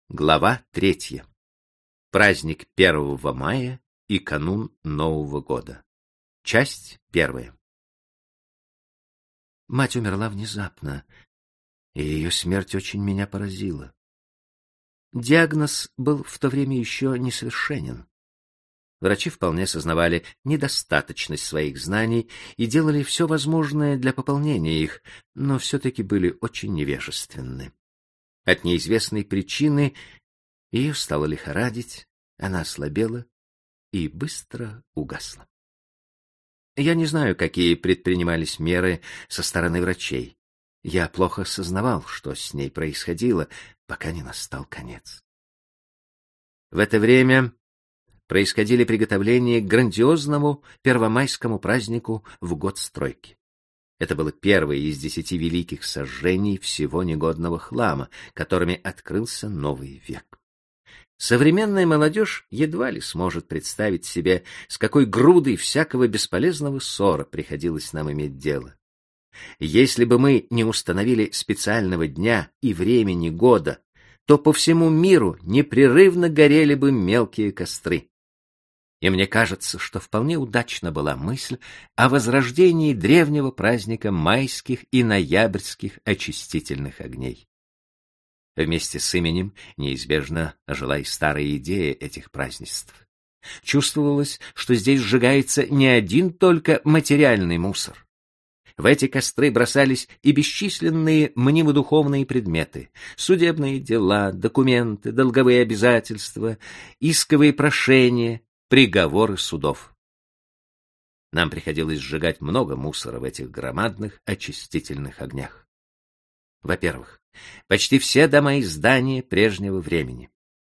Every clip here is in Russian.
Глава 3. Праздник 1 мая и канун Нового года. Часть 1. Мать умерла внезапно, и ее смерть очень меня поразила. Диагноз был в то время еще несовершенен. Врачи вполне сознавали недостаточность своих знаний и делали все возможное для пополнения их, но все-таки были очень невежественны. От неизвестной причины ее стало лихорадить, она ослабела и быстро угасла. Я не знаю, какие предпринимались меры со стороны врачей. Я плохо сознавал, что с ней происходило, пока не настал конец. В это время происходили приготовления к грандиозному первомайскому празднику в год стройки. Это было первое из 10 великих сожжений всего негодного хлама, которыми открылся новый век. Современная молодежь едва ли сможет представить себе, с какой грудой всякого бесполезного ссора приходилось нам иметь дело. Если бы мы не установили специального дня и времени года, то по всему миру непрерывно горели бы мелкие костры. И мне кажется, что вполне удачна была мысль о возрождении древнего праздника майских и ноябрьских очистительных огней. Вместе с именем неизбежно жила и старая идея этих празднеств. Чувствовалось, что здесь сжигается не один только материальный мусор. В эти костры бросались и бесчисленные мнимо-духовные предметы, судебные дела, документы, долговые обязательства, исковые прошения, приговоры судов. Нам приходилось сжигать много мусора в этих громадных очистительных огнях. Во-первых, почти все дома и здания прежнего времени.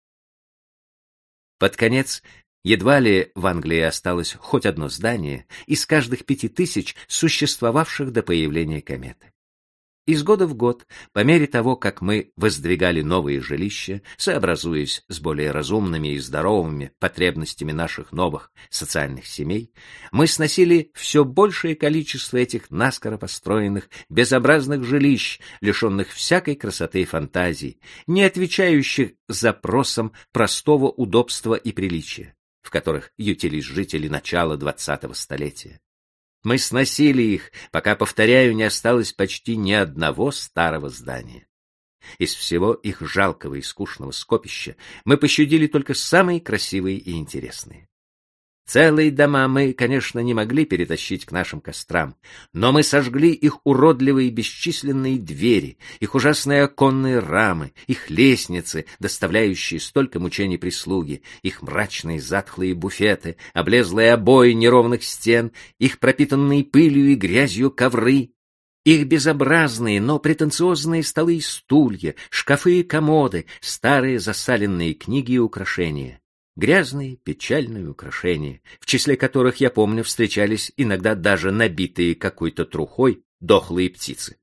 Под конец едва ли в Англии осталось хоть одно здание из каждых 5000 существовавших до появления кометы. Из года в год, по мере того, как мы воздвигали новые жилища, сообразуясь с более разумными и здоровыми потребностями наших новых социальных семей, мы сносили все большее количество этих наскоро построенных, безобразных жилищ, лишенных всякой красоты и фантазии, не отвечающих запросам простого удобства и приличия, в которых ютились жители начала 20-го столетия. Мы сносили их, пока, повторяю, не осталось почти ни одного старого здания. Из всего их жалкого и скучного скопища мы пощадили только самые красивые и интересные. Целые дома мы, конечно, не могли перетащить к нашим кострам, но мы сожгли их уродливые бесчисленные двери, их ужасные оконные рамы, их лестницы, доставляющие столько мучений прислуги, их мрачные затхлые буфеты, облезлые обои неровных стен, их пропитанные пылью и грязью ковры, их безобразные, но претенциозные столы и стулья, шкафы и комоды, старые засаленные книги и украшения. Грязные, печальные украшения, в числе которых, я помню, встречались иногда даже набитые какой-то трухой дохлые птицы.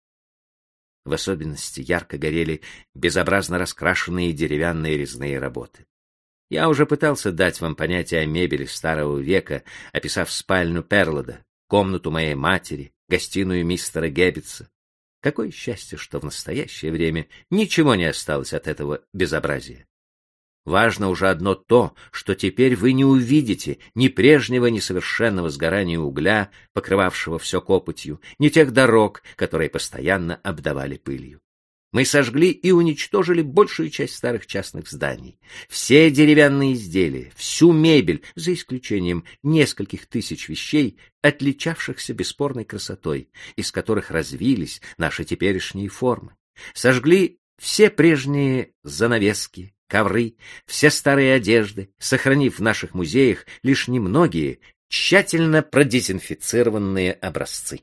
В особенности ярко горели безобразно раскрашенные деревянные резные работы. Я уже пытался дать вам понятие о мебели старого века, описав спальню Перлода, комнату моей матери, гостиную мистера Геббетса. Какое счастье, что в настоящее время ничего не осталось от этого безобразия. Важно уже одно то, что теперь вы не увидите ни прежнего несовершенного сгорания угля, покрывавшего все копотью, ни тех дорог, которые постоянно обдавали пылью. Мы сожгли и уничтожили большую часть старых частных зданий. Все деревянные изделия, всю мебель, за исключением нескольких тысяч вещей, отличавшихся бесспорной красотой, из которых развились наши теперешние формы. Сожгли все прежние занавески, ковры, все старые одежды, сохранив в наших музеях лишь немногие, тщательно продезинфицированные образцы.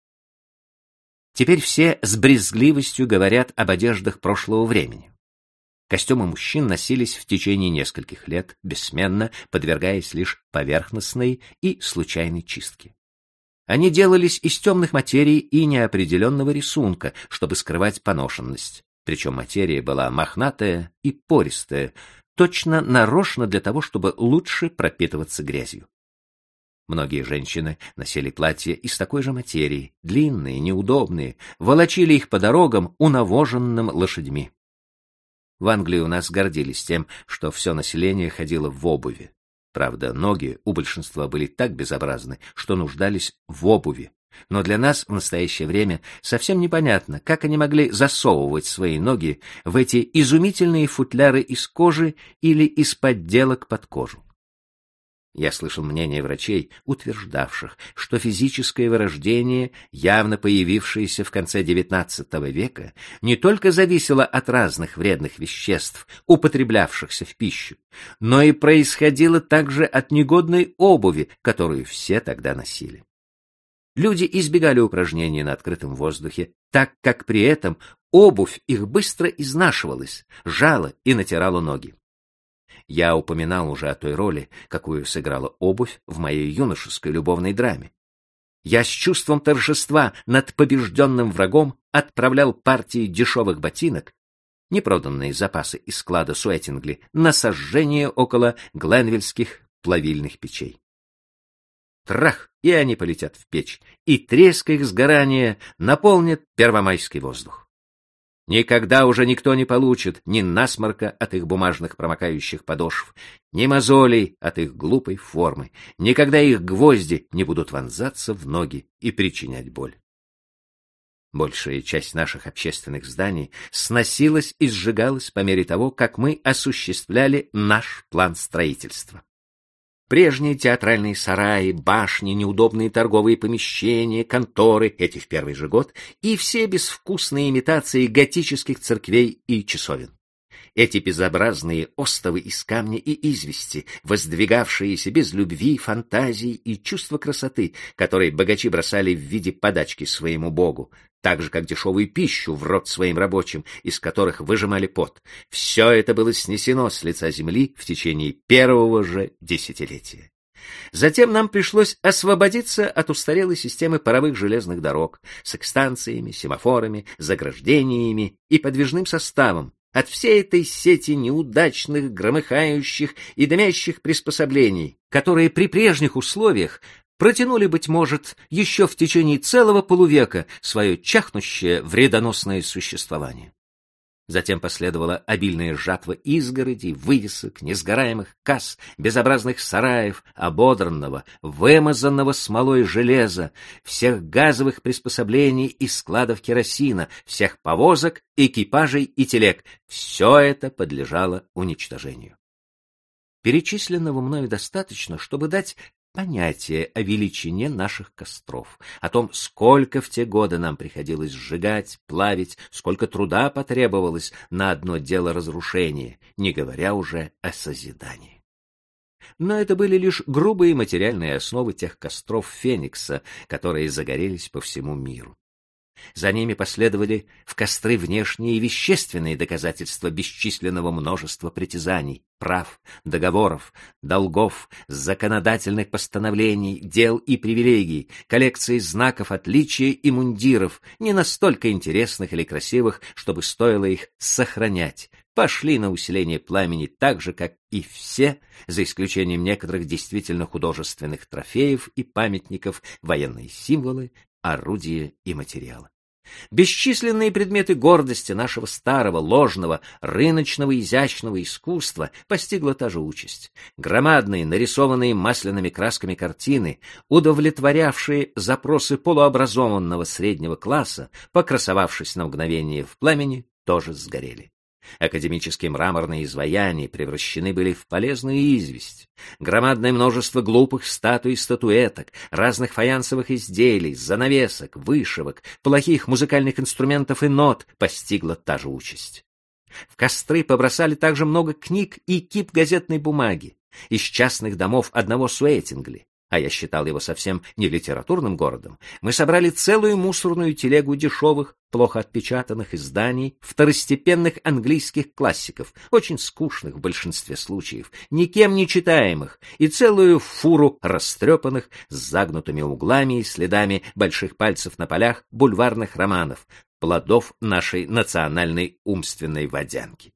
Теперь все с брезгливостью говорят об одеждах прошлого времени. Костюмы мужчин носились в течение нескольких лет, бессменно, подвергаясь лишь поверхностной и случайной чистке. Они делались из темных материй и неопределенного рисунка, чтобы скрывать поношенность. Причем материя была мохнатая и пористая, точно нарочно для того, чтобы лучше пропитываться грязью. Многие женщины носили платья из такой же материи, длинные, неудобные, волочили их по дорогам, унавоженным лошадьми. В Англии у нас гордились тем, что все население ходило в обуви. Правда, ноги у большинства были так безобразны, что нуждались в обуви. Но для нас в настоящее время совсем непонятно, как они могли засовывать свои ноги в эти изумительные футляры из кожи или из подделок под кожу. Я слышал мнения врачей, утверждавших, что физическое вырождение, явно появившееся в конце XIX века, не только зависело от разных вредных веществ, употреблявшихся в пищу, но и происходило также от негодной обуви, которую все тогда носили. Люди избегали упражнений на открытом воздухе, так как при этом обувь их быстро изнашивалась, жала и натирала ноги. Я упоминал уже о той роли, какую сыграла обувь в моей юношеской любовной драме. Я с чувством торжества над побежденным врагом отправлял партии дешевых ботинок, непроданные запасы из склада Суэттингли, на сожжение около гленвильских плавильных печей. Трах, и они полетят в печь, и треск их сгорания наполнит первомайский воздух. Никогда уже никто не получит ни насморка от их бумажных промокающих подошв, ни мозолей от их глупой формы, никогда их гвозди не будут вонзаться в ноги и причинять боль. Большая часть наших общественных зданий сносилась и сжигалась по мере того, как мы осуществляли наш план строительства. Прежние театральные сараи, башни, неудобные торговые помещения, конторы, эти в первый же год, и все безвкусные имитации готических церквей и часовен. Эти безобразные остовы из камня и извести, воздвигавшиеся без любви, фантазии и чувства красоты, которые богачи бросали в виде подачки своему богу, так же, как дешевую пищу в рот своим рабочим, из которых выжимали пот. Все это было снесено с лица земли в течение первого же десятилетия. Затем нам пришлось освободиться от устарелой системы паровых железных дорог с экстанциями, семафорами, заграждениями и подвижным составом, от всей этой сети неудачных, громыхающих и дымящих приспособлений, которые при прежних условиях протянули, быть может, еще в течение целого полувека свое чахнущее вредоносное существование. Затем последовала обильная жатва изгородей, вывесок, несгораемых касс, безобразных сараев, ободранного, вымазанного смолой железа, всех газовых приспособлений и складов керосина, всех повозок, экипажей и телег. Все это подлежало уничтожению. Перечисленного мною достаточно, чтобы дать понятие о величине наших костров, о том, сколько в те годы нам приходилось сжигать, плавить, сколько труда потребовалось на одно дело разрушения, не говоря уже о созидании. Но это были лишь грубые материальные основы тех костров Феникса, которые загорелись по всему миру. За ними последовали в костры внешние и вещественные доказательства бесчисленного множества притязаний, прав, договоров, долгов, законодательных постановлений, дел и привилегий, коллекции знаков отличия и мундиров, не настолько интересных или красивых, чтобы стоило их сохранять, пошли на усиление пламени так же, как и все, за исключением некоторых действительно художественных трофеев и памятников, военные символы, орудия и материалы. Бесчисленные предметы гордости нашего старого, ложного, рыночного, изящного искусства постигла та же участь. Громадные, нарисованные масляными красками картины, удовлетворявшие запросы полуобразованного среднего класса, покрасовавшись на мгновение в пламени, тоже сгорели. Академические мраморные изваяния превращены были в полезную известь. Громадное множество глупых статуй и статуэток, разных фаянсовых изделий, занавесок, вышивок, плохих музыкальных инструментов и нот постигла та же участь. В костры побросали также много книг и кип газетной бумаги из частных домов одного Суэттингли, а я считал его совсем не литературным городом. Мы собрали целую мусорную телегу дешевых, плохо отпечатанных изданий второстепенных английских классиков, очень скучных в большинстве случаев, никем не читаемых, и целую фуру растрепанных с загнутыми углами и следами больших пальцев на полях бульварных романов, плодов нашей национальной умственной водянки.